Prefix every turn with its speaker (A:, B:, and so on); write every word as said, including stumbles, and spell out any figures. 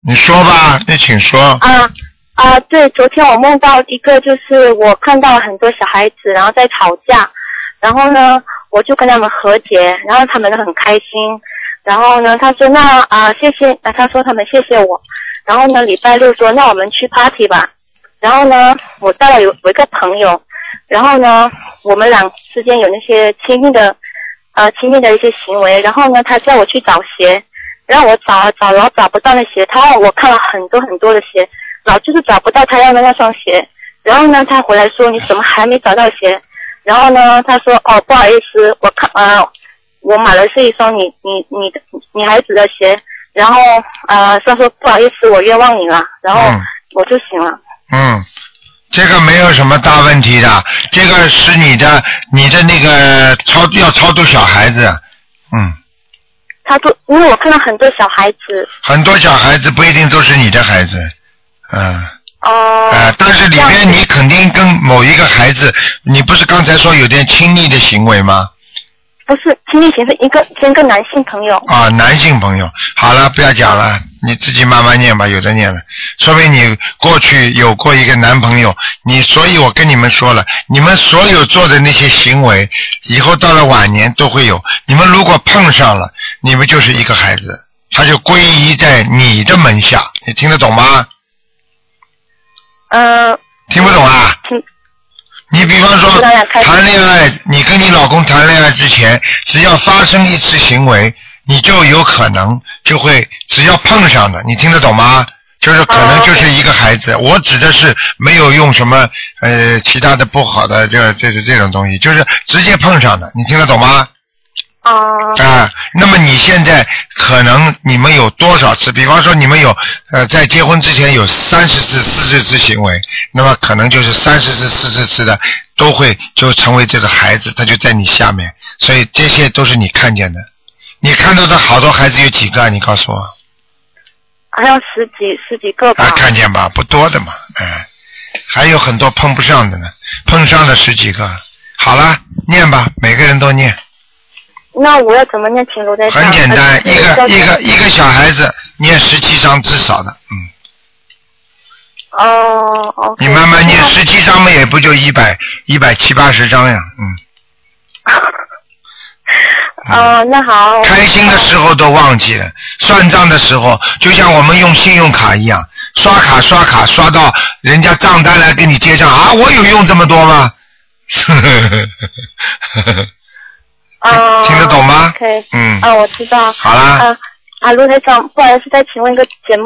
A: 你说吧，你请说。
B: 啊啊，对，昨天我梦到一个，就是我看到很多小孩子，然后在吵架，然后呢，我就跟他们和解，然后他们都很开心。然后呢，他说那啊、呃、谢谢，啊他说他们谢谢我。然后呢，礼拜六说那我们去 party 吧。然后呢，我带了有有一个朋友，然后呢，我们俩之间有那些亲密的呃亲密的一些行为。然后呢，他叫我去找鞋，然后我找了找了找不到那鞋，他让我看了很多很多的鞋。老就是找不到他要的那双鞋，然后呢，他回来说你怎么还没找到鞋？然后呢，他说哦不好意思，我看呃我买的是一双你你你的女孩子的鞋，然后呃他说不好意思，我冤枉你了，然后我就醒了。
A: 嗯，这个没有什么大问题的，这个是你的你的那个超要超度小孩子，嗯。
B: 他都因为我看到很多小孩子。
A: 很多小孩子不一定都是你的孩子。嗯，
B: 哦、
A: 呃，但是里边你肯定跟某一个孩子，你不是刚才说有点亲昵的行为吗？
B: 不是亲昵行为，一个跟个男性朋友。
A: 啊，男性朋友，好了，不要讲了，你自己慢慢念吧，有的念了，说明你过去有过一个男朋友，你所以我跟你们说了，你们所有做的那些行为，以后到了晚年都会有，你们如果碰上了，你们就是一个孩子，他就归依在你的门下，你听得懂吗？
B: 呃，
A: 听不懂啊？
B: 听。
A: 你比方说谈恋爱，你跟你老公谈恋爱之前，只要发生一次行为，你就有可能就会只要碰上的，你听得懂吗？就是可能就是一个孩子，我指的是没有用什么呃其他的不好的这这这种东西，就是直接碰上的，你听得懂吗？
B: 哦、
A: uh, 啊，那么你现在可能你们有多少次？比方说你们有呃在结婚之前有三十次、四十次行为，那么可能就是三十次、四十次的都会就成为这个孩子，他就在你下面，所以这些都是你看见的。你看到的好多孩子有几个？你告诉我。
B: 还有十几十几个吧。
A: 啊，看见吧，不多的嘛，哎、呃，还有很多碰不上的呢，碰上了十几个。好了，念吧，每个人都念。
B: 那我要怎么念？请卢台长。
A: 很简单，一个一个一个小孩子念十七章至少的，嗯。
B: 哦， okay,
A: 你慢慢念，十七章嘛，也不就一百一百七八十章呀，嗯。
B: 哦、呃，那好。
A: 开心的时候都忘记了，算账的时候，就像我们用信用卡一样，刷卡刷卡刷到人家账单来给你结账啊，我有用这么多吗？
B: 啊，
A: 听得懂吗？
B: 可以，
A: 嗯，
B: 啊，我知道。
A: 好啦。
B: 啊啊，卢台长，不好意思，再请问一个节目。